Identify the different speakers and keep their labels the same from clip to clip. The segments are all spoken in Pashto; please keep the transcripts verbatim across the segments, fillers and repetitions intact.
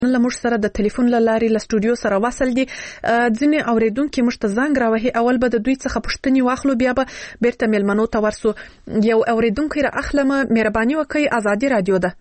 Speaker 1: لموږ سره د ټلیفون له لارې له سټوډیو سره وصل دي. ځینې اوریدونکو موږ ته زنګ راوهي، اول به د دوی څخه پوښتنې واخلو، بیا به بیرته میلمنو ته ورسو. یو اوریدونکی را اخلم، مهرباني وکړئ. آزادي رادیو ده.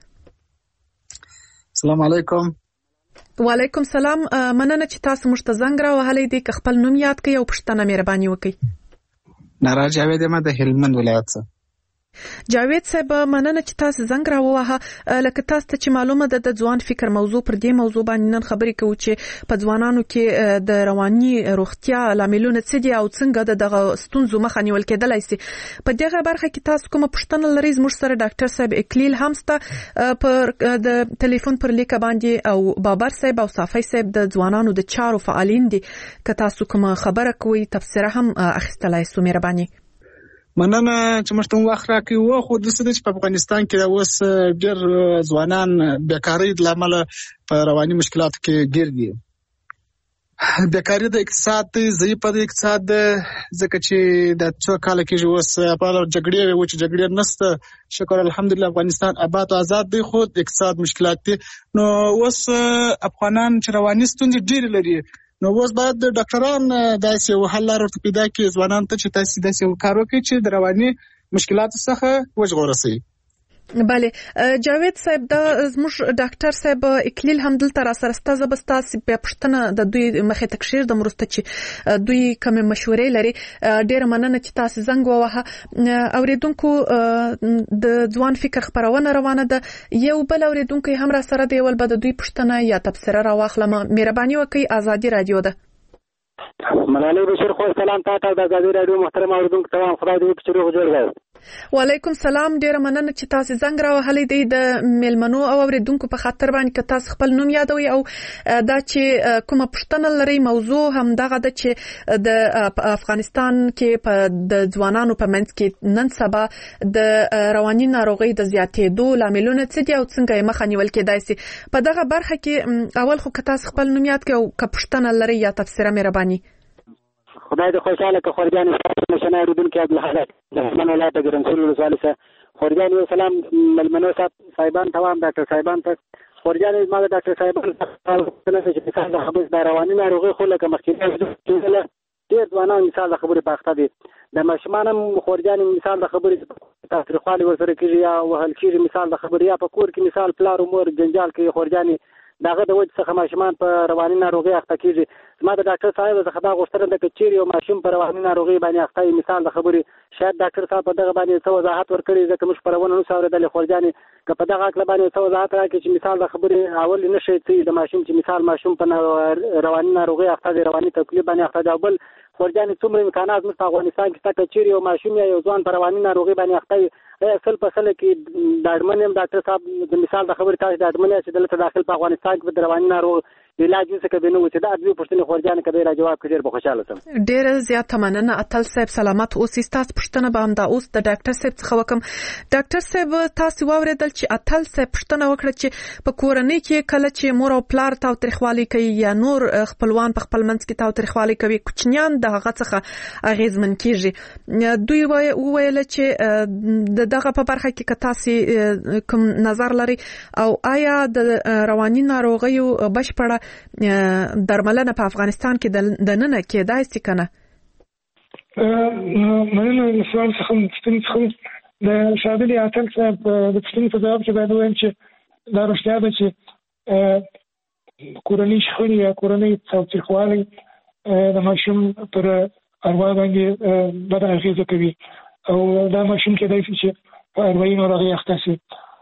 Speaker 2: السلام علیکم.
Speaker 1: وعلیکم سلام. مننه چې تاسو موږ ته زنګ راوهلی دی. که خپل نوم یاد کړئ او پوښتنه مهرباني وکړئ.
Speaker 2: نارا جاوید یم د هلمند ولایت څخه.
Speaker 1: جاوید صاحب، مننه چې تاسو زنګ راووهه. لکه تاسو ته چې معلومه ده د ځوان فکر موضوع، پر دې موضوع باندې نن خبرې کوو چې په ځوانانو کې د رواني روغتیا لاملونه څه دي او څنګه د دغه ستونزو مخه نیول کېدلای شي. په دغه برخه کې تاسو کومه پوښتنه لرئ، زموږ سره ډاکټر صاحب اکلیل هم سته پر د ټلیفون پر لیکه باندې، او بابر صاحب او صافی صاحب د ځوانانو د چارو فعالین دي. که تاسو کومه خبره کوئ تفسیره هم اخیستلای سو. مهرباني.
Speaker 2: مننه چې موږ ته وخت راکړئ. و خو د څه چې په افغانستان کې اوس ډېر ځوانان بیکارۍ له امله په رواني مشکلاتو کې ګیر دي. بیکاري د اقتصاد دی، ضعیف د اقتصاد دی، ځکه چې د څو کاله کېږي اوس په جګړې و چې جګړې نشته. شکر الحمدلله افغانستان آباد او آزاد دی، خو د اقتصاد مشکلات دي. نو اوس افغانان چې رواني ستونزې ډېرې لري، نو اوس باید ډاکټران داسې یو حل لاره ورته پیدا کړي ځوانانو ته چې تاسې داسې یو کار وکړي چې د رواني مشکلاتو څخه وژغورل شي.
Speaker 1: بله جاوید صاحب، دا زموږ ډاکټر صاحب اکلیل هم دلته را سره ستا. زه به ستاسې په پوښتنه د دوی مخې ته کښېږدم وروسته چې دوی کومې مشورې لري. ډېره مننه چې تاسې زنګ ووهه. اوریدونکو د ځوان فکر خپرونه روانه ده. یو بل اوریدونکی هم را سره دی، ول به د دوی پوښتنه یا تبصره را واخلم. مهرباني وکړئ. آزادي رادیو ده.
Speaker 3: ملالۍ بشیر خو سلام تاسو د آزادي رادیو محترم اوریدونکو ته. خدای دې وکړي چې روغ جوړ وي.
Speaker 1: وعلیکم سلام. ډیره مننه چې تاسو زنګ راوهلی دی د میلمنو او اوریدونکو په خاطر باندې. که تاسو خپل نوم یادوي او دا چې کومه پوښتنه لري، موضوع هم دغه ده چې د افغانستان کې په د ځوانانو په منځ کې نن سبا د رواني ناروغۍ د زیاتېدو لاملونه څه دي او څنګه یې مخه نیول کېدای شي. په دغه برخه کې اول خو که تاسو خپل نوم یاد کړئ او که پوښتنه لري یا تفسیره مهرباني.
Speaker 3: خدای دې خوشاله که خورجان نشنه اوریدونکي عبدالحق د هلمند ولایت د ګرمسول ولسوالۍ څخه. خورجان یو سلام ملمنو صاحبان ته وایم، ډاکټر صاحبان ته. خورجان زما د ډاکټر صاحبان چې مثال د خبرې د رواني ناروغۍ خو لکه مخکې ډېر ځوانان مثال د خبرې په اخته دي. د ماشومان هم خورجان مثال د خبرې تاوتریخوالی ورسره کېږي یا وهل کېږي مثال د خبرې، یا په کور کې مثال پلار او مور جنجال کوي. خورجان دغه د وجې څخه ماشومان په رواني ناروغۍ اخته کېږي. زما د ډاکټر صاحب څخه دا غوښتنه ده که چیرې یو ماشوم په رواني ناروغۍ باندې اخته وي، مثال د خبرې شاید ډاکټر صاحب په دغه باندې څه وضاحت ورکړي، ځکه موږ خپرونه نشو اورېدلی. خورجانې که په دغه هکله باندې څه وضاحت راکړي چې مثال د خبرې اول نه شي څه د ماشوم چې مثال ماشوم په رواني ناروغۍ اخته دی، رواني تکلیف باندې اخته دی. او بل خورجانې څومره امکانات موږ په افغانستان کې شته که چیرې یو ماشوم یا یو ځوان په رواني ناروغۍ باندې اخته وي، سل په سله کې ډاډمن یم ډاکټر صاحب د مثال د خبرې تاسو ډاډمن یاست چې دلته داخل په افغانستان کې د رواني ناروغ علاج وسه کبه نو چې دا دوی پښتنې خورجان کبه را جواب کړي به خوشاله سم.
Speaker 1: ډېر زیات مننه. اتل صاحب سلامت اوسئ. تاسو پښتنه به هم دا اوس د ډاکټر صاحب څخه وکم. ډاکټر صاحب تاسو واوریدل چې اتل صاحب پښتنه وکړه چې په کورنۍ کې کله چې مور او پلار تاوتریخوالی کوي یا نور خپلوان په خپل منځ کې تاوتریخوالی کوي، کوچنیان د هغه څخه اغیزمن کیږي. دوی وویل چې د دغه په برخه کې که تاسو کوم نظر لري او آیا د رواني ناروغیو بشپړه درملنه په افغانستان کې د نن کېدای شي کنه؟
Speaker 4: مننه. سوال څخه پوښتنې څخه د شاګرد اتل صاحب د پوښتنې په ځواب کې باید ووایم چې دا رښتیا ده چې کورنۍ شخړې یا کورنۍ تاوتریخوالی د ماشوم پر اروا باندې بده اغېزه کوي او دا ماشوم کېدای شي چې په اروایي ناروغۍ اخته شي.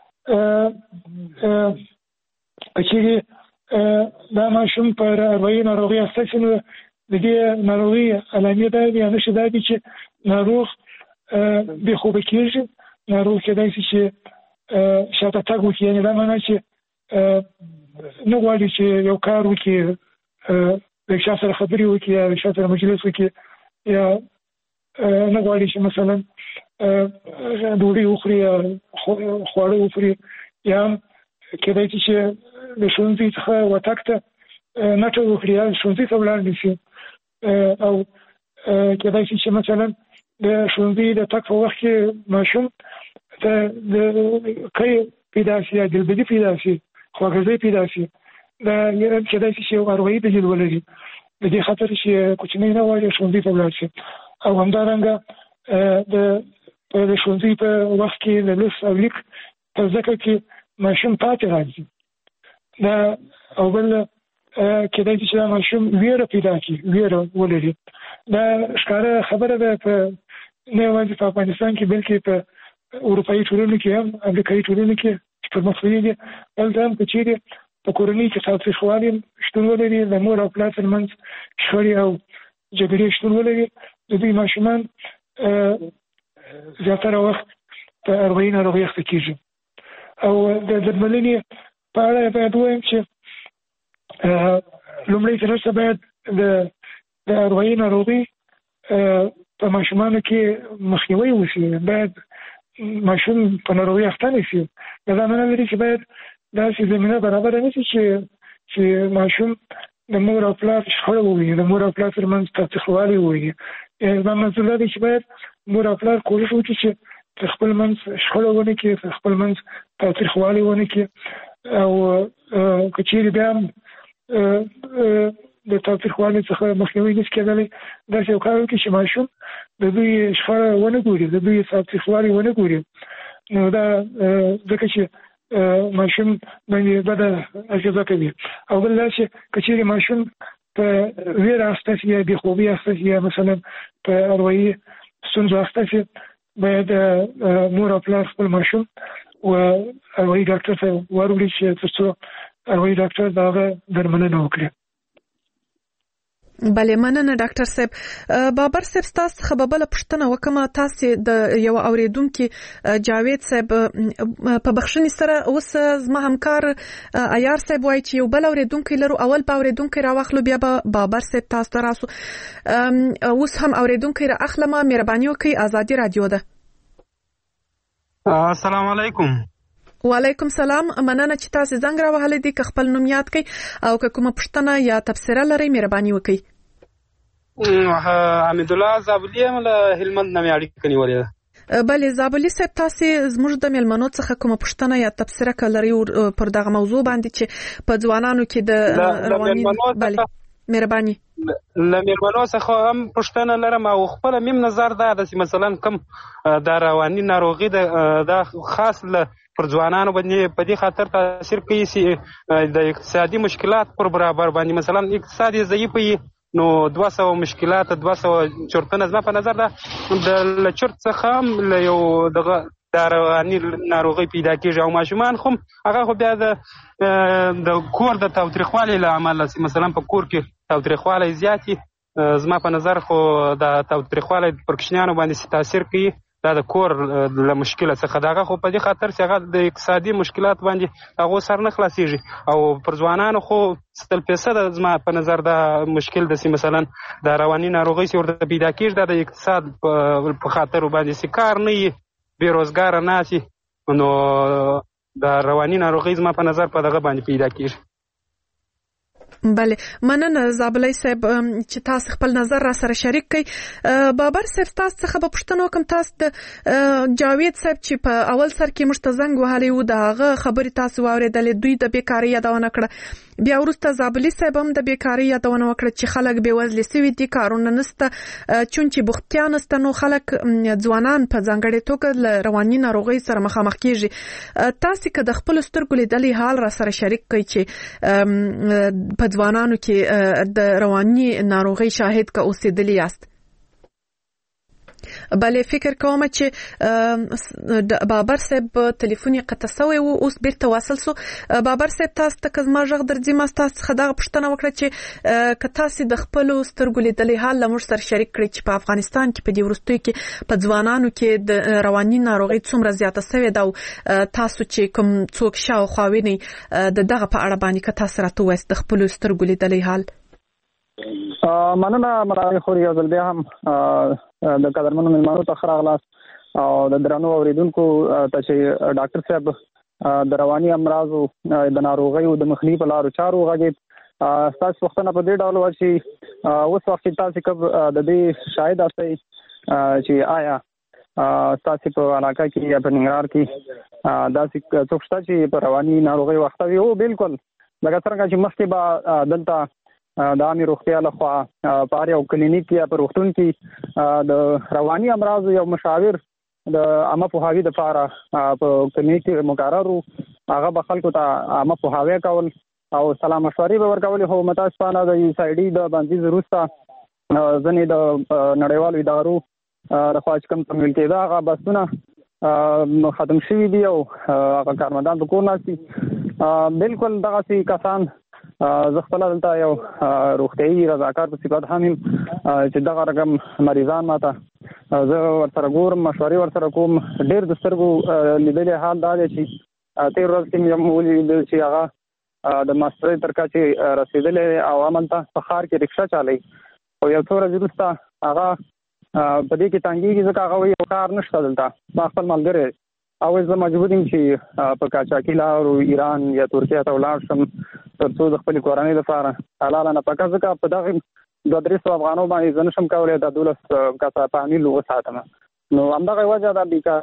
Speaker 4: که چیرې دا ماشوم پر اروایي ناروغۍ اخته شي، نو د دې ناروغۍ علامې دا دي یا نښې دا دي چې ناروغ بې خوبه کېږي، ناروغ کېدای شي چې شاته تګ وکړي. یعنې دا معنا چې نه غواړي چې یو کار وکړي، د چا سره خبرې وکړي یا د چا سره مجلس وکړي، یا نه غواړي چې مثلا ډوډۍ وخوري یا خواړه وخوري، یا کېدای شي چې د ښوونځي څخه وتګ ته نټه وکړي یا ښوونځي ته ولاړ نه شي، او کېدای شي چې مثلا د ښوونځي د تګ په وخت کې ماشوم ته د قی پیدا شي یا دلبدي پیدا شي، خواږه‌زۍ پیدا شي. دا کېدای شي یو اروایي دلیل ولري د دې خاطر چې کوچنی نه وایي ښوونځي ته ولاړ شي او همدارنګه د د ښوونځي په وخت کې د لوست او لیک په زده کړه کې ماشوم پاتې راځي دا او بل کېدای شي چې دا ماشوم ویره پیدا کړي ویره ولري دا ښکاره خبره ده په نه یوازې په افغانستان کې بلکې په اروپایي ټولنو کې هم امریکایي ټولنو کې چې پرمختللي دي دلته هم که چیرې په کورنۍ کې تاوتریخوالي شتون ولري د مور او پلار ترمنځ شخړې او جګړې شتون ولري د دوی ماشومان زیاتره وخت په اروایي ناروغۍ اخته کېږي او د درملنې په اړه باید ووایم چې لومړی تر اوسه باید د د اروایي ناروغۍ په ماشومانو کې مخنیوی وشي باید ماشوم په ناروغۍ اخته نه شي دا معنی لري چې باید داسې زمینه برابره نه شي چې چې ماشوم د مور او پلار شخړه وویني د مور او پلار ترمنځ تاوتریخوالی وویني دا منظور دا دی چې باید مور او پلار کوښښ وکړي چې په خپل منځ شخړه ونه کړي په خپل منځ تاوتریخوالی ونه کړي او که چیرې بیا هم د تاوتریخوالي څخه مخنیوي نشي کېدلی داسې یو کار وکړي چې ماشوم د دوی شخړه ونه ګوري د دوی تاوتریخوالی ونه ګوري نو دا ځکه چې ماشوم باندې بده اغېزه کوي او بل دا چې که چیرې ماشوم په ویره اخته شي یا بېخوبي اخته شي یا مثلا په اروایي ستونزو اخته شي باید مور او پلار خپل ماشوم و اروایي ډاکټر ته وروړي چې تر څو اروایي ډاکټر د هغه درملنه وکړي.
Speaker 1: بله مننه ډاکټر صاحب. بابر صاحب تاسو څخه به بله پوښتنه وکړم. تاسو د یو اوریدونکي جاوید صاحب په بخښنې سره اوس زما همکار عیار صاحب وایي چې یو بل اوریدونکی لرو اول به اوریدونکی راواخلو بیا به بابر صاحب تاسو ته راسو. اوس هم اوریدونکی را اخلم. مهرباني وکړئ ازادي رادیو ده.
Speaker 5: السلام علیکم.
Speaker 1: وعلیکم سلام. مننه چې تاسو زنګ راوهلې دي. که خپل نوم یاد کړئ او که کومه پوښتنه یا تبصره لرئ مهرباني وکړئ.
Speaker 5: حمید الله زابلی یم له هلمند نه مې اړیکه نیولې ده.
Speaker 1: بله زابلی صاحب تاسو زموږ د میلمنو څخه کومه پوښتنه یا تبصره لرئ پر دغه موضوع باندې چې په ځوانانو کې د رواني بله مهرباني
Speaker 5: له میلمنو څخه هم پوښتنه لرم او خپل میم نظر دا ده چې مثلا کوم د رواني ناروغي دا خاص له پر ځوانانو باندې په دې خاطر تاثیر کوي چې د اقتصادي مشکلات پر برابر باندې مثلا اقتصاد یې ضعیف وي نو دوه سوه مشکلات دوه سوه چورتونه زما په نظر ده د له چورت څخه هم له یو دغه د رواني ناروغۍ پیدا کېږي او ماشومان خو هغه خو بیا د د کور د تاوتریخوالي له امله مثلا په کور کې تاوتریخوالی زیات وي زما په نظر خو د تاوتریخوالی پر کوچنیانو باندې تاثیر کوي دا د کور له مشکله څخه دغه خو په دې خاطر چې هغه د اقتصادي مشکلات باندې هغو سر نه خلاصېږي او پر ځوانانو خو ستل فیصده زما په نظر دا مشکل ده چې مثلا د رواني ناروغۍ چې ورته پیدا کېږي دا د اقتصاد په خاطر باندې چې کار نه وي بېروزګاره ناست نو د رواني ناروغۍ زما په نظر په دغه باندې پیدا کېږي.
Speaker 1: بله مننه زابلی صاحب چې تاسو خپل نظر را سره شریک کړئ. بابر صاحب تاسو څخه به پوښتنه وکړم تاسو د جاوید صاحب چې په اول سر کې موږ ته زنګ وهلی و د هغه خبرې تاسو واورېدلې دوی د بیکارۍ یادونه کړه بیا وروسته زابلی صاحب هم د بیکارۍ یادونه وکړه چې خلک بېوزلي سوي دي کارونه نسته چون چې بوختیا نسته نو خلک ځوانان په ځانګړې توګه له رواني ناروغۍ سره مخامخ کېږي. تاسو که د خپلو سترګو لیدلي حال را سره شریک کړئ چې په ځوانانو کې د رواني ناروغۍ شاهد که اوسېدلي یاست. بله فکر کوم چې بابر صاحب تلیفون یې قطع سوی و اوس بیرته واصل سو. بابر صاحب تاسو ته که زما غږ درځي ما تاسو څخه دغه پوښتنه وکړه چې که تاسو د خپلو سترګو لیدلي حال له موږ سره شریک کړئ چې په افغانستان کې په دې وروستیو کې په ځوانانو کې د رواني ناروغۍ څومره زیاته سوې ده او تاسو چې کوم څوک شاوخوا وینئ د دغه په اړه باندې که تاسو راته ووایاست د خپلو سترګو لیدلي حال.
Speaker 6: مننه مرغۍ خوري یو ځل بیا هم د قدرمنو مېلمانو ته ښه راغلاست او د درنو اورېدونکو ته چې ډاکټر صاحب د رواني امراضو د ناروغیو د مخنیوي په لارو چارو وغږېد. ستاسو پوښتنه په دې ډول وه چې اوس وخت کې تاسو کب د دې شاهد یاستئ چې آیا ستاسو په علاقه کې یا په ننګرهار کې داسې څوک شته چې په رواني ناروغیو اخته وي؟ او بالکل لکه څنګه چې مخکې به دلته د عامې روغتیا لخوا په هر یو کلینیک یا په روغتون کې د رواني امراضو یو مشاور د عامه پوهاوي دپاره په کلینیک کې مقرر وو. هغه به خلکو ته عامه پوهاوی کول او سلا مشورې به ورکولې. خو متاسفانه د یو سایډي د بندیز وروسته ځینې د نړیوالو ادارو د خوا چې کوم تمویل کېده هغه بحثونه ختم شوي دي او هغه کارمندان په کور ناست دي. بلکل دغسې کسان زه خپله دلته یو روغتیایي رضاکار په صفت هم یم چې دغه رقم مریضان ماته زه ورسره ګورم، مشورې ورسره کوم. ډېر د سترګو لیدلې حال دا دی چې تېر ورځ کې مې ولیدل چې هغه د ماسټرۍ تر کچې رسېدلی او امن ته په ښار کې رکشه چلوي. خو یو څو ورځې وروسته هغه په دې کې تنګېږي ځکه هغه وایي یو کار نشته دلته. ما خپل ملګری او زه مجبور یم چې په قاچاقي لارو ایران یا ترکیه ته ولاړ شم تر څو د خپلې کورنۍ لپاره حلاله نفقه، ځکه په دغې دوه درې سوه افغانو باندې زه نشم کولی دا دولس کسه فامیل وساتم. نو همدغه وجه دا بیکار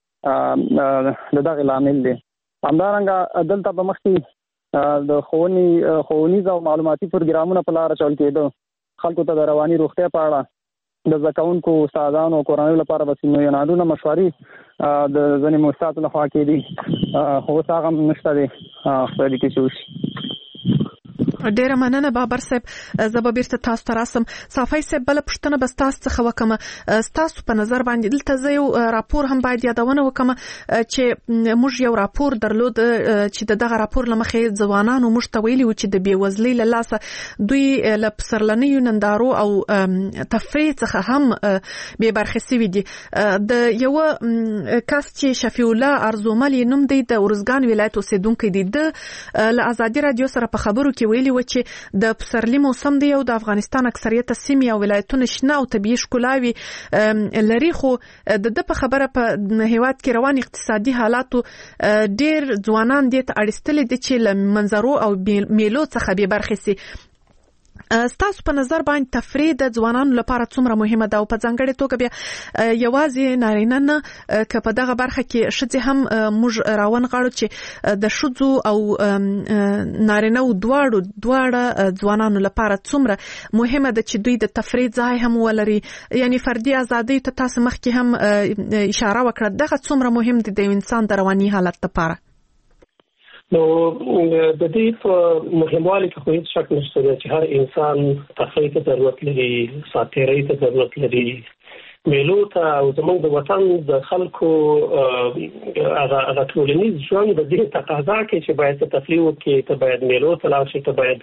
Speaker 6: د دغې لامل دی. همدارنګه دلته به مخکې د ښوونې ښوونیز او معلوماتي پروګرامونه په لاره چول کېده. خلکو ته د رواني روغتیا په اړه د زده کوونکو استادانو او کورنیو لپاره به سیمینارونه مشورې د ځینې مؤسساتو لخوا کېدي، خو اوس هغه هم نشته دی. خدای دې کې چې وشي.
Speaker 1: ډیره مننه بابر صاحب. زه به بیرته تاسو ته راسم. صافی صاحب بله پوښتنه به ستاسو څخه وکړم. ستاسو په نظر باندې دلته زه یو راپور هم باید یادونه وکړم چې موږ یو راپور درلود چې د دغه راپور له مخې ځوانانو موږ ته ویلي وو چې د بېوزلۍ له لاسه دوی له پسرلنیو نندارو او تفریح څخه هم بې برخې سوي دي. د یوه کس چې شفیع الله ارزومل یې نوم دی، د ارزګان ولایت اوسېدونکی دی، د له ازادي راډیو سره په خبرو کې ویلي و چې د پسرلي موسم دی او د افغانستان اکثریت سیمې او ولایتونه شنه او طبیعي ښکلاوي لري. خو د ده په خبره په هېواد کې روان اقتصادي حالاتو ډېر ځوانان دې ته اړیستلي دي چې له منظرو او میلو څخه بې برخې سي. ستاسو په نظر باندې تفریح د ځوانانو لپاره څومره مهمه ده او په ځانګړې توګه بیا یوازې نارینه نه که په دغه برخه کې ښځې هم موږ راونغاړو چې د ښځو او نارینه و دواړو دواړه ځوانانو لپاره څومره مهمه ده چې دوی د تفریح ځای هم ولري، یعنی فردي ازادۍ ته تاسو مخکې هم اشاره وکړه. دغه څومره مهم دي د انسان د رواني حالت لپاره؟
Speaker 7: نو د دې په مهموالي کې خو هیڅ شک نشته دی چې هر انسان تفریح ته ضرورت لري، ساتیرۍ ته ضرورت لري، میلو ته او زموږ د وطن د خلکو هغه ټولنیز ژوند د دې تقاضا کوي چې باید تفریح وکړي، ته باید میلو ته لاړ شي، ته باید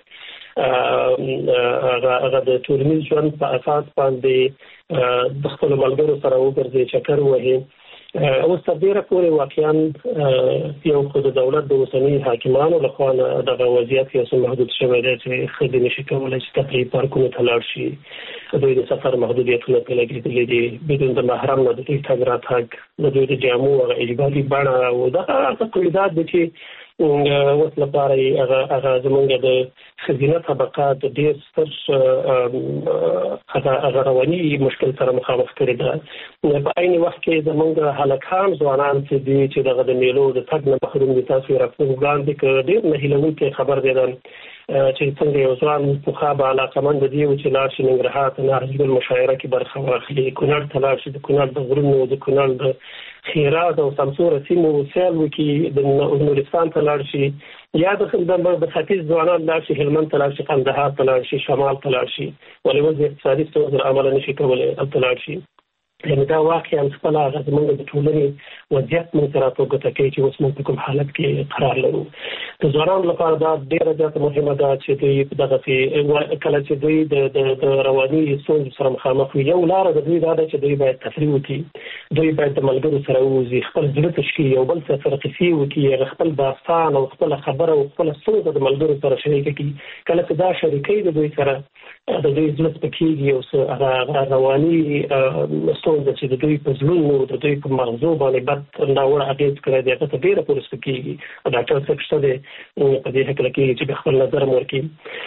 Speaker 7: هغه د ټولنیز ژوند په اساس باندې د خپلو ملګرو سره وګرځي، چکر ووهي. اوس تر ډېره پورې واقعا یو خو د دولت د اوسني حاکمانو لخوا دغه وضعیت یو څه محدود شوی دی چې ښځې نشي کولی چې تفریح پارکونو ته لاړ شي. دوی د سفر محدودیتونه پرې لګېدلي دي، بدون د محرم نه د دوی تګ راتګ، د دوی د جامو هغه اجباري بڼه او دغه تقلیدات دي چې اوس لپاره هغه زموږ د ښځینه طبقات ډېر ستر هغه رواني مشکل سره مخامخ کړي ده. په عین وخت کې زموږ هلکان ځوانان چې دي چې دغه د میلو د تګ نه محروم دي، تاسو یې راپور وړاندې کړ، ډېر نهیلوونکی خبر دی چې څنګه یو ځوان پخوا به علاقمند دی چې لاړ شي ننګرهار ته نهج المشاعره کې برخه واخلي، کونړ ته لاړ شي، د کونړ د غرونو د کونړ د خیرات او سمسور سیمو سیل وکړي، د نورستان ته لاړ شي، یا د ختیځ ځوانان لاړ شي، هلمند ته لاړ شي، قندهار ته لاړ شي، شمال ته لاړ شي، ولې وضع اقتصادي ستونزو له امله نشي کولی هلته لاړ شي. یعنې دا واقعا خپله هغه زموږ د ټولنې وضعیت موږ ته راپورته کوي چې اوس موږ په کوم حالت کې قرار لرو. د ځوانانو لپاره دا ډېره زیاته مهمه ده چې دوی په دغسې کله چې دوی د رواني ستونزو سره مخامخ وي، یو لاره د دوی دا ده چې دوی باید تفریح وکړي، دوی باید د ملګرو سره ووځي، خپل زړه تشکي، یو بل سره قصې وکړي، خپل داستان او خپله خبره او خپله ستونزه د ملګرو سره شریکه کړي. کله چې دا شریکوي د دوی سره د دوی زړه سپکېږي او هغه رواني ستونزه چې د دوی په زړونو د دوی په مغزو باندې بد ناوړه اغېز کړی دی هغه ته ډېره پوره سپکېږي. ډاکټر صاحب شته دی په دې هکله کې چې خپل نظر هم ورکړي.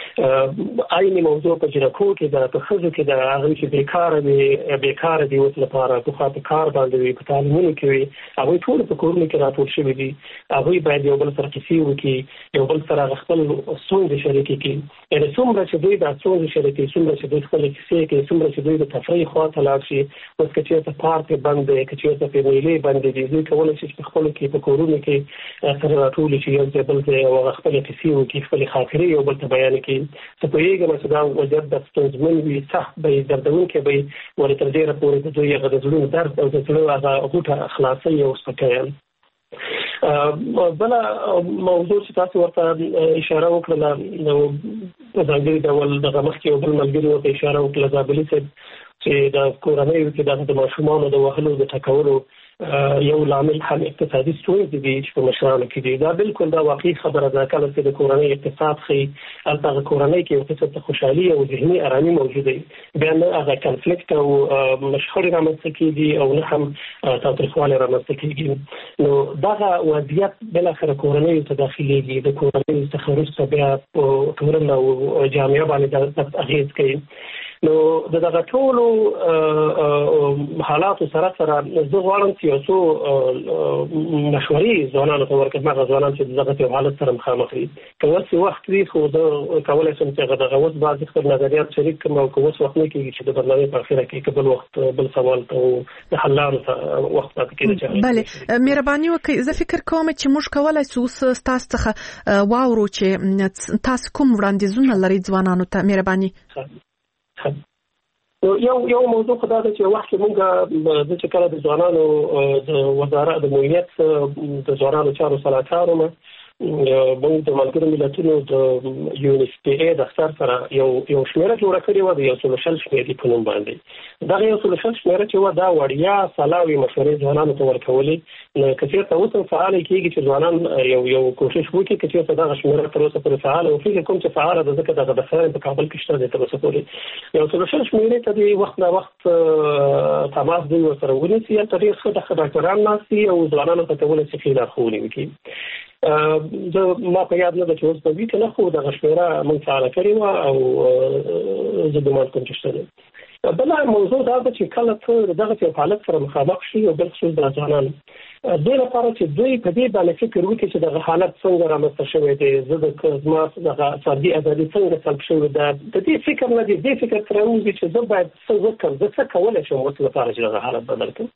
Speaker 7: عین موضوع په جنکو کې د په خزو کې د هغه چې بیکار دي بیکار دي اوس لپاره په خاطر کار باندې وي په تعلیمونو کې وي هغه ټول په کورونو کې راټول شوي دي هغه باید یو بل سره کیسې وکړي یو بل سره خپل ستونزې شریکې کړي یعنې څومره چې دوی د ستونزې شریکې څومره چې دوی خپل کیسې کوي څومره چې دوی د تفریح خواته لاړ شي اوس که چېرته پارک بند دی که چېرته په میلې بند دي دوی کولی شي چې خپلو کې په کورونو کې سره راټول شي یو ځای بل ځای او هغه خپلې کیسې وکړي خپلې خاطرې یو بل ته بیان کړي زه پوهېږم چې دا وضعیت د ستونزمن وي سخت به وي دردونکی به وي ولې تر ډېره پورې د دوی هغه د زړونو درد او د زړه هغه غوټه خلاصوي او سپکوي. بله موضوع چې تاسو ورته اشاره وکړله نو په ځانګړي ډول دغه مخکې یو بل ملګري ورته اشاره وکړله زابلي صاحب چې د کورنیو کې دغه د ماشومانو د وهلو د ټکولو یو لامل هم اقتصادي ستونزې دي چې په مشرانو کې دي. دا بالکل دا واقعي خبره ده کله چې د کورنۍ اقتصاد ښي هلته هغه کورنۍ کې یو قسم ته خوشحالي او ذهني ارامي موجوده وي بیا نه هغه کنفلیکټ او شخړې رامنځته کېږي او نه هم تاوتریخوالی رامنځته کېږي. نو دغه وضعیت بالاخره کورنیو ته داخلېږي د کورنیو څخه وروسته بیا په ټولنه او جامعه باندې د اغېز کوي. نو د دغه ټولو حالاتو سره سره زه غواړم چې یو څو مشورې ځوانانو ته ورکړم هغه ځوانان چې دغه یو حالت سره مخامخ دي که اوس وخت وي خو زه کولی شم چې هغه دغه اوس بعضې خپل نظریات شریک کړم او که اوس وخت نه کېږي چې د برنامې په اخره کې که بل وخت بل سوال ته د حل لارو ته وخت پاتې کېږي.
Speaker 1: بله مهرباني وکړئ زه فکر کوم چې موږ کولی شو اوس ستاسو څخه واورو چې تاسو کوم وړاندیزونه لرئ ځوانانو ته. مهرباني.
Speaker 7: یو یو موضوع خدا ده چې وخت موږ د چې کله د ځوانانو د وزارت د مویت د ځوانانو چارو سلاکار وم موږ د ملګرو ملتونو د یو ان ایف پی ای دفتر سره یو یو شمیره جوړه کړې وه د یو سلو شل شمېرې په نوم باندې. دغه یو سلو شل شمېره چې وه دا وړیا سلاوي مشورې ځوانانو ته ورکولې. نو که چېرته اوس هم فعاله کېږي چې ځوانان یو یو کوشش وکړي که چېرته دغه شمېره تر اوسه پورې فعاله او فکر کوم چې فعاله ده ځکه دغه دفتر په کابل کې شته دی تر اوسه پورې. یو سلو شل شمېرې ته د وخت نه وخت تماس دوی ورسره ونیسي هلته ډېر ښه ښه ډاکټران ناست دي او ځوانانو ته کولی شي ښې لارښوونې وکړي. زه ما په یاد نه ده چې اوس به وي که نه خو دغه شمېره موږ فعاله کړې وه او زه ګمان کوم چې شته دی. بله موضوع دا ده چې کله ته دغه یو حالت سره مخامخ شي او بالخصوص د ځوانانو دوی لپاره چې دوی په دې باندې فکر وکړي چې دغه حالت څنګه رامنځته شوی دی زه د زما دغه فردي ازادي څنګه سلب شوې ده د دې فکر نه دی دې فکر سره ووځي چې زه باید څه وکړم زه څه کولی شم اوس لپاره چې دغه حالت بدل کړم.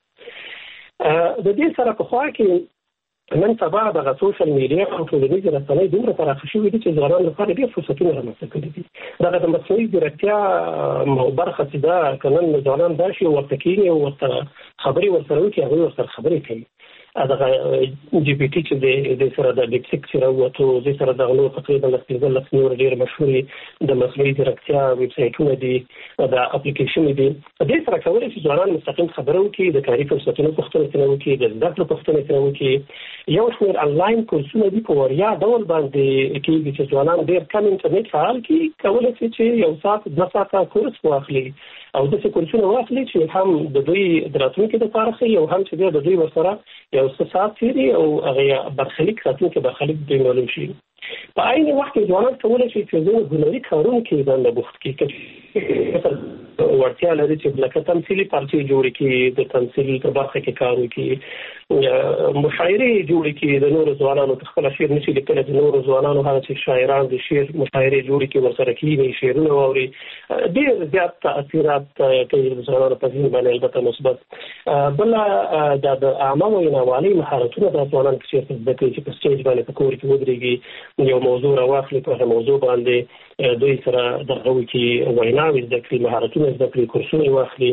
Speaker 7: د دې سره پخوا کې نن سبا دغه سوشل میډیا او ټولنیزې رسنۍ دومره پراخه شوي دي چې ځوانانو لپاره ډېر فرصتونه رامنځته کړي دي. دغه د مصنوعي ځیرکتیا برخه چې ده که نن ځوانان دا شي ورته کښېني او ورته خبرې ورسره وکړي هغوی ورسره خبرې کوي. دغه جی پی ټي چې د دې سره د ډیپ سیک چې راووتو دې سره دغه نور تقریبا لس پنځلس نور ډېر مشهورې د مصنوعي ځیرکتیا ویب سایټونه دي د اپلیکیشنې دي. دې سره کولی شي ځوانان مستقیم خبره وکړي د کاري فرصتونو پوښتنه ترې وکړي د زده کړو پوښتنه ترې وکړي. یو شمېر انلاین کورسونه دي په وړیا ډول باندې کېږي چې ځوانان ډېر کم انټرنیټ فعال کړي کولی شي چې یو ساعت دوه ساعته کورس واخلي او داسې کورسونه واخلي چې هم د دوی د راتلونکي دپاره ښه او هم چې بیا د دوی ورسره یو څه ساعت تېري او هغه برخلیک راتلونکي برخلیک دوی معلوم شي. په عین وخت کې ځوانان کولی شي چې ځینې هنري کارونو کې دنده بوخت کړي وړتیا لري چې لکه تمثیلي پارچې جوړې کړي د تمثیل په برخه کې کار وکړي مشاعرې جوړې کړي د نورو ځوانانو ته خپله شعر نشي لیکلی د نورو ځوانانو هغه چې شاعران د شعر مشاعرې جوړې کړي ورسره کښېني شعرونه واوري ډېر زیات تاثیرات کوي د ځوانانو په ذهن باندې البته مثبت. بله دا د عامه ویناوالۍ مهارتونه دا ځوانان که چېرته زده کوي چې په سټیج باندې په کور کې ودرېږي یو موضوع راواخلي په هغه موضوع باندې دوی سره دغه وکړي ویناوې زده کړي مهارتونه زده کړي کورسونه واخلي.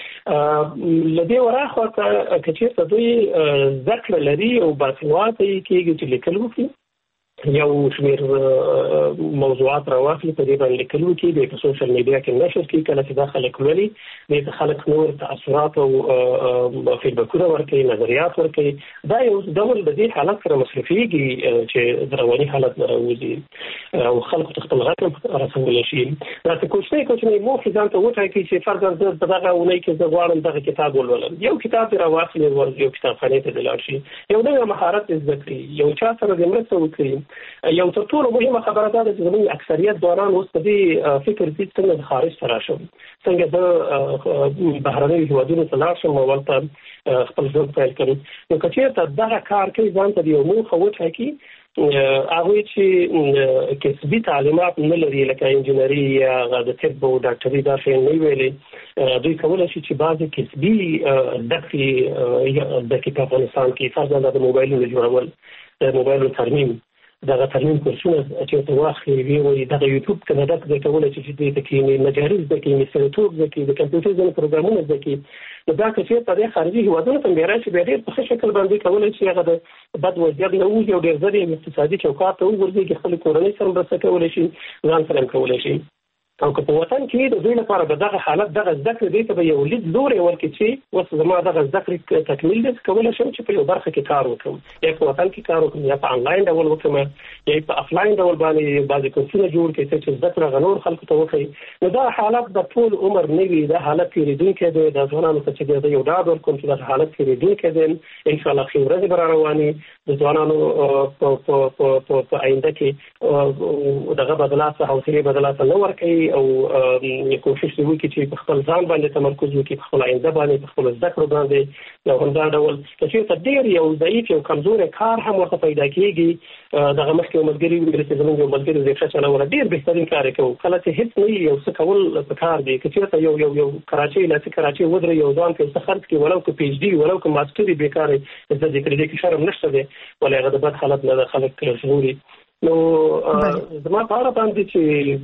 Speaker 7: له دې وراخوا که چېرته دوی زده کړه لري او باسواده یې کېږي چې لیکل وکړي یو شمېر موضوعات راواخلي په دې باندې لیکل وکړي د په سوشل میډیا کې نشر کړي کله چې دا خلک لولي دې ته خلک نور تاثرات او فیډبکونه ورکوي نظریات ورکوي دا یو ډول د دې حالت سره مصرفېږي چې د رواني حالت نه راوځي او خلکو ته خپل غږ رسولی شي. داسې کوچنۍ کوچنۍ موخې ځان ته وټاکي چې فرضاً زه په دغه اونۍ کې زه غواړم دغه کتاب ولولم یو کتاب دې راواخلي یو کتابخانې ته دې لاړ شي یو نوی مهارت دې زده کړي یو چا سره دې مرسته وکړي یو تر ټولو مهمه خبره ده چې زموږ اکثریت ځوانان اوس په دې فکر دي چې څنګه خارج ته راشم، څنګه د بهرنیو هیوادونو ته لاړ شم او هلته خپل ژوند پیل کړم. نو که چېرته دغه کار کوي ځان ته د یو موخه وټاکي، هغوی چې کسبي تعلیمات نه لري لکه انجینري یا د طب او ډاکټري دا شی نه ویلي، دوی کولی شي چې بعضې کسبي زده کړې زده کړي په افغانستان کې، فرضاً د موبایلونو جوړول، د موبایلونو ترمیم، دغه ترمیم کورسونه چې ورته واخلي وي وایي دغه یوټیوب کې نه ده کولی شي چې دې ته کښېني، مجاري زده کړي، مسترتوب زده کړي، د کمپیوټر ځینې پروګرامونه زده کړي. نو دا که چېرته د خارجي هېوادونو ته بیا راشي، بیا ډېر په ښه شکل باندې کولی شي هغه د بد وضعیت نه ووځي او ډېر ژر یې اقتصادي چوکاټ ته وغورځېږي، خپلې کورنۍ سره مرسته کولی شي، ځان سره هم کولی شي. او که په وطن کې د دوی لپاره به دغه حالت دغه زده کړې دی ته به یو لید لوری ورکړي چې اوس زما دغه زده کړې تکمیل دی، کولی شم چې په یو برخه کې کار وکړم، یا په وطن کې کار وکړم، یا په انلاین ډول وکړم، یا په افلاین ډول باندې بعضې کورسونه جوړ کړي چې زده کړه هغه نور خلکو ته وښیي. نو دا حالت د ټول عمر نه وي، دا حالت تېرېدونکی دی. د ځوانانو ته چې دی یو ډاډ ورکوم چې دا حالت تېرېدونکی دی، انشاءالله ښې ورځې به را روانې د ځوانانو په آینده کې دغه بدلات حوصلې بدلات نه ورکوي او کوشش دی وکړي چې په خپل ځان باندې تمرکز وکړي، په خپل آینده باندې، په خپل زده کړو باندې. او همدا ډول که چېرته ډېر یو ضعیف یو کمزوری کار هم ورته پیدا کېږي، دغه مخکې یو ملګري ویل چې زموږ یو ملګري ریکشه چلوله، ډېر بهترین کار یې کوو، کله چې هېڅ نه یو څه کول پکار دی. که چېرته یو یو یو کراچۍ لاسي کراچۍ ودرېږي او ځان کې څه خرڅ کړي، ولو که پي ایچ ډي ولو که ماسټر یې بېکاره یې زده کړي، دې کې شرم نشته دی، ولې هغه د بد حالت نه ده خلک ژغوري. نو زما په اړه باندې چې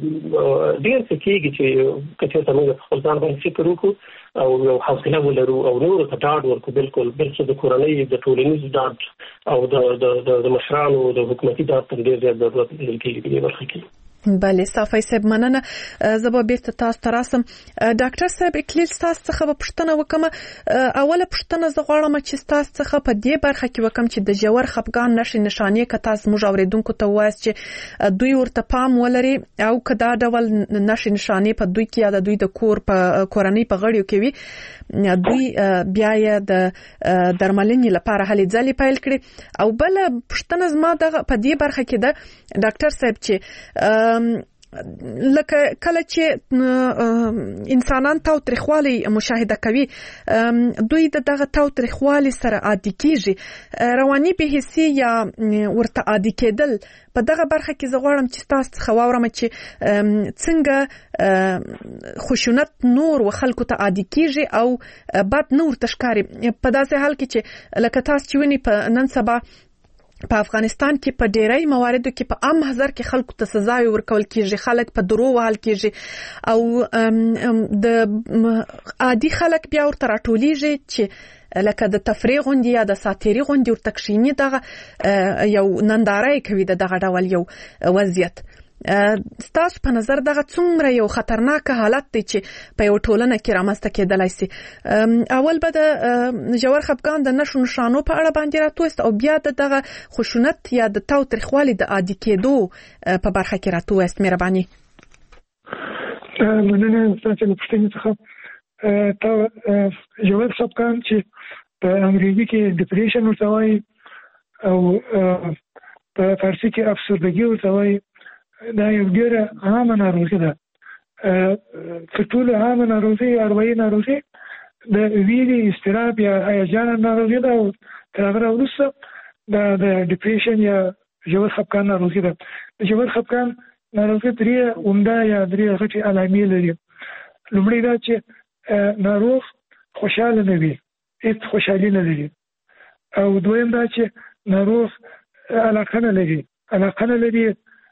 Speaker 7: ډېر څه کېږي چې که چېرته موږ په خپل ځان باندې فکر وکړو او یو حوصله ولرو او نورو ته ډاډ ورکړو، بلکل بلکې د کورنۍ د ټولنیز ډاډ او د د مشرانو د حکومتي ډاډ ته ډېر زیات ضرورت لیدل کېږي په دې برخه کې.
Speaker 1: بله صافی صاحب مننه. زه به بیرته تاسو ته راسم. ډاکټر صاحب اکلیل ستاسو څخه به پوښتنه وکړم. اوله پوښتنه زه غواړم چې ستاسو څخه په دې برخه کې وکړم چې د ژور خفګان نښې نښانې که تاسو موږ اورېدونکو ته ووایاست چې دوی ورته پام ولري او که دا ډول نښې نښانې په دوی کې یا د دوی د کور په کورنۍ په غړیو کې وي، دوی بیا یې د درملنې لپاره هلې ځلې پیل کړي. او بله پوښتنه زما دغه په دې برخه کې ده ډاکټر صاحب چې لکه کله چې انسانان تاوتریخوالی مشاهده کوي، دوی د دغه تاوتریخوالی سره عادي کیږي، رواني بې حسي یا ورته عادي کېدل. په دغه برخه کې زه غواړم چې تاسو څخه واورم چې څنګه خشونت نور و خلکو ته عادي کیږي او بد نور تشکاري په داسې حال کې چې لکه تاسو چې ونی په نن سبا په افغانستان کې په ډېری مواردو کې په عام محضر کې خلکو ته سزاوي ورکول کېږي، خلک په درو وهل کېږي او د عادي خلک بیا ورته راټولیږي چې لکه د تفریح غوندې یا د ساتیري غوندې ورته کښېني، دغه یو ننداره یې کوي د دغه ډول یو وضعیت. ستاسو په نظر دغه څومره یو خطرناک حالت دی چې په یو ټولنه کې رامنځته کېدلی سي؟ اول به د ژور خفګان د نښو نښانو په اړه باندې راتوست او بیا د دغه خشونت یا د تاوتریخوالي د عادي کېدو په برخه کې راتوست. مهرباني.
Speaker 4: مننه ستاسو له پوښتنې څخه. ژور خفګان چې په انګریزي کې ډپریشن ورته وایي او په فارسي کې افسردګي ورته وایي، دا یو ډېره عامه ناروغي ده. تر ټولو عامه ناروغي اروايي ناروغي د ویرې، اضطراب یا هیجان ناروغي ده او تر هغه وروسته دا د ډپریشن یا ژور خفګان ناروغي ده. د ژور خفګان ناروغي درې عمده یا درې غټې علامې لري. لومړی دا چې ناروغ خوشحاله نه وي، هېڅ خوشحالي نه لري. او دویم دا چې ناروغ علاقه نه لري علاقه نه لري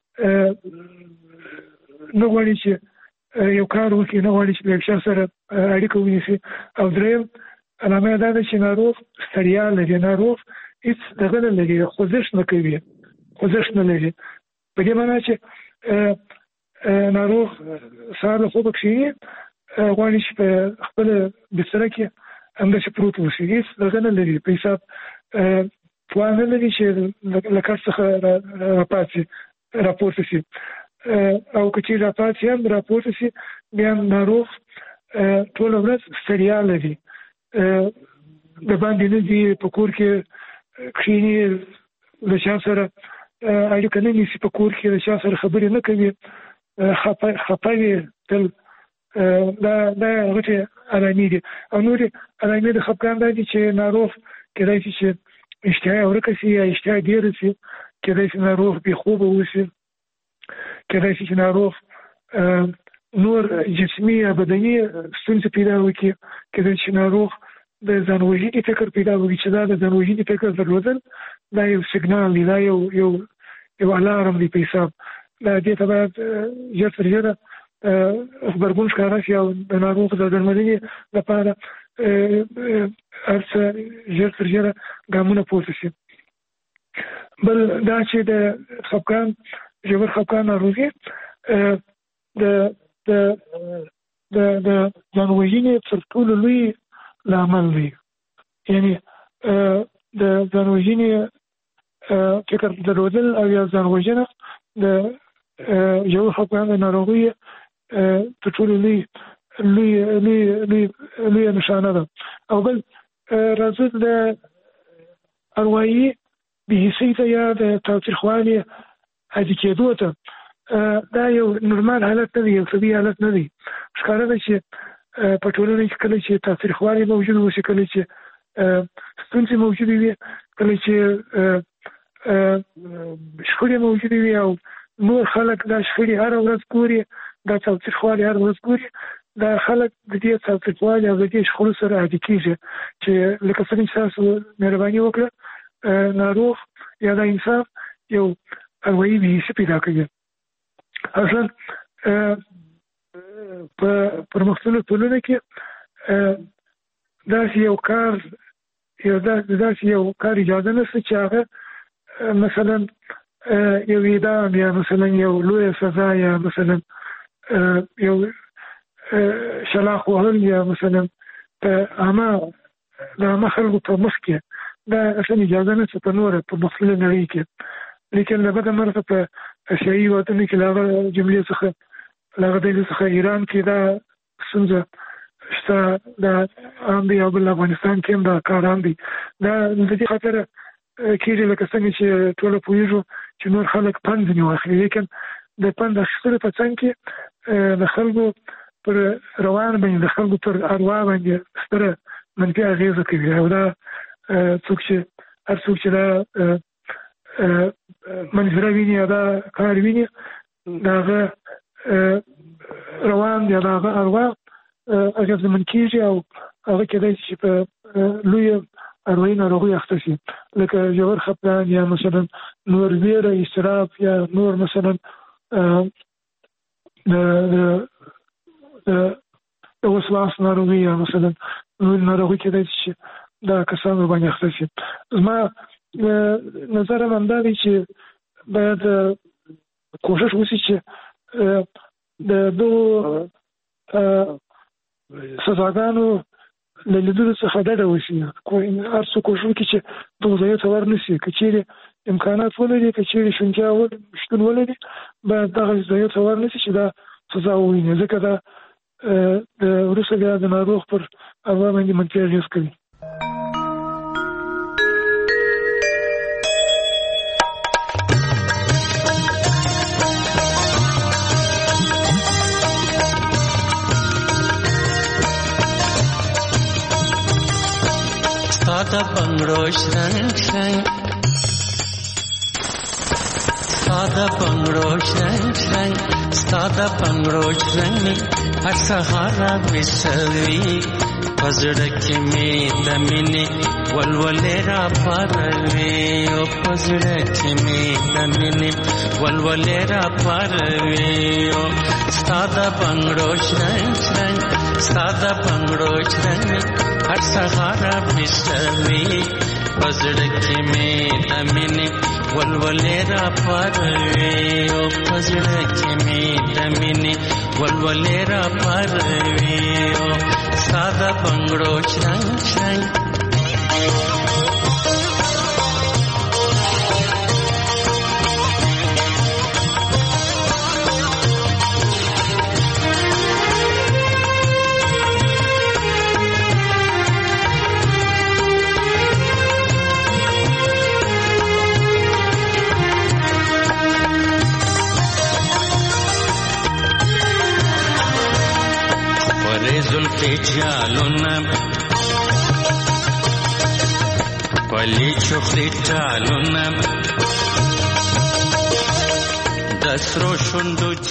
Speaker 4: نه غواړي چې یو کار وکړي، نه غواړي چې له یو چا سره اړیکه ونیسي. او دریم علامه دا ده چې ناروغ ستړیا لري، ناروغ هېڅ دغه نه لري، خوځښت نه کوي، خوځښت نه لري. په دې معنی چې ناروغ سهار له خوبه کښېني، غواړي چې په خپله بستره کې همداسې پروت اوسي، هېڅ دغه نه لري، په حساب توان نه لري چې له کار څخه راپاڅي راپورته شي. او که چې راپاڅي هم راپورته شي، بیا ناروغ ټوله ورځ ستړیا لري، د باندې نه ځي، په کور کې کښېني، له چا سره اړیکه نه نیسي په کور کې د چا سره خبرې نه کوي خفه وي تل دا دا غټې علامې دي او نورې علامې د خفګان دا دي چې ناروغ کېدای شي چې اشتها یې ورکه شي یا اشتها ډېره شي کېدای شي ناروغ بې خوبه اوسي کېدای شي چې ناروغ نور جسمي یا بدني ستونزې پیدا وکړي کېدای شي ناروغ د ځان وژنې فکر پیدا وکړي چې دا د ځان وژنې فکر درلودل دا یو سیګنال دی دا یو یو یو الارم دی په حساب دا دې ته باید ژر تر ژره غبرګون ښکاره شي او د ناروغ د درملنې لپاره هر څه ژر تر ژره ګامونه پورته شي. بل دا چې د خفګان ژور خفګان ناروغي د د د د ځان وژنې تر ټولو لوی لامل دی. یعنی د ځان وژنې فکر درلودل او یا ځان وژنه د ژور خفګان د ناروغۍ تر ټولو لوی لوی لوی لوی لوی نشانه ده. او بل راځي د اروايي بهیسۍ ته یا د تاوتریخوالي عادي کېدو ته دا یو نورمال حالت نه دی، یو طبیعي حالت نه دی. ښکاره ده چې په ټولنه کې کله چې تاوتریخوالي موجود وي، کله چې ستونزې موجودې وي، کله چې شخړې موجودې وي او نور خلک دا شخړې هره ورځ ګوري، دا تاوتریخوالي هره ورځ ګوري، دا خلک د دې تاوتریخوالي او د دې شخړو سره عادي کېږي چې لکه څنګه چې تاسو مهرباني وکړه ناروغ یا دا انسان یو اروايي بهیسي پیدا کوي. اصلا په پرمختللو ټولنو کې داسې یو کار یو داسې یو کار اجازه نشته چې هغه مثلا یو اعدام یا مثلا یو لویه سزا یا مثلا یو شلاق وهل یا مثلا عامه د عامه خلکو په مخ کې دا اصلا اجازه نشته په نوره په مختلفه نړۍ کې. لیکن له بده مرغه په اسیایي وطنو کې له هغه جملې څخه له هغه ډلې څخه ایران کې دا ستونزه شته، دا عام دی او بل افغانستان کې هم دا کار عام دی. دا د دې خاطر کېږي لکه څنګه چې ټوله پوهېږو چې نور خلک پند ځینې واخلي، لیکن د پند اخیستلو په څنګ کې د خلکو پر روان باندې د خلکو پر اروا باندې ستره منفي اغېزه کوي. او دا څوک چې هر څوک چې دا منظره ویني یا دا کار ویني د هغه روان دی، د هغه اروا اغېزمن کېږي او هغه کېدای شي په لویه اروايي ناروغۍ اخته شي، لکه ژور خفګان یا مثلا نور ویره، اضطراب یا نور مثلا د وسواس ناروغي یا مثلا نور ناروغي کېدای شي دا کسان باندې اخته شي. زما نظر هم دا دی چې باید کوشش وشي چې د دغو سزاګانو له لیدلو څخه ډډه وشي. هر څوک کوشش وکړي چې دغو ځایو ته ور نه شي. که چېرې امکانات ولري، که چېرې شونتیا شتون ولري، باید دغه ځایو ته ور نه شي چې دا سزا وویني، ځکه دا د وروسته بیا د ناروغ پر اروا باندې منفي اغېز کوي.
Speaker 8: Sada bangro shrang shrang, sada bangro shrang shrang, sada bangro shrang, har sahara bisavi, pazrak mein damine, walwalera parve, o pazrak mein damine, walwalera parve, o sada bangro shrang shrang, sada bangro shrang. हर सहारा बिसवी पजड़क में दमिने वलवलेरा परवे ओ पजड़क में दमिने वलवलेरा परवे ओ सादा बंगड़ो छंग छंग خجالونه پلی چخری ټالونه د سرو شونډو